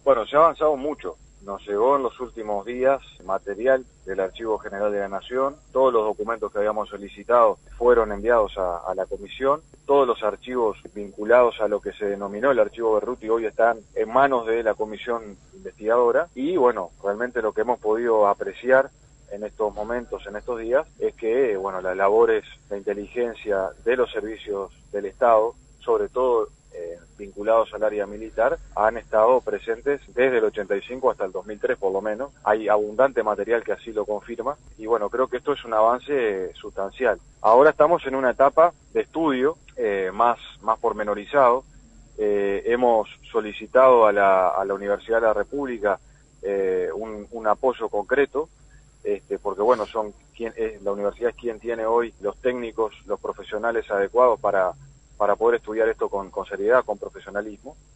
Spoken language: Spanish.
Bueno, se ha avanzado mucho. Nos llegó en los últimos días material del Archivo General de la Nación. Todos los documentos que habíamos solicitado fueron enviados a la comisión. Todos los archivos vinculados a lo que se denominó el Archivo Berruti hoy están en manos de la comisión investigadora. Y bueno, realmente lo que hemos podido apreciar en estos momentos, en estos días, es que bueno, las labores de inteligencia de los servicios del Estado, sobre todo vinculados al área militar, han estado presentes desde el 85 hasta el 2003 por lo menos. Hay abundante material que así lo confirma y bueno, creo que esto es un avance sustancial. Ahora estamos en una etapa de estudio más pormenorizado. Hemos solicitado a la Universidad de la República un apoyo concreto, porque bueno, la universidad es quien tiene hoy los técnicos, los profesionales adecuados para poder estudiar esto con seriedad, con profesionalismo.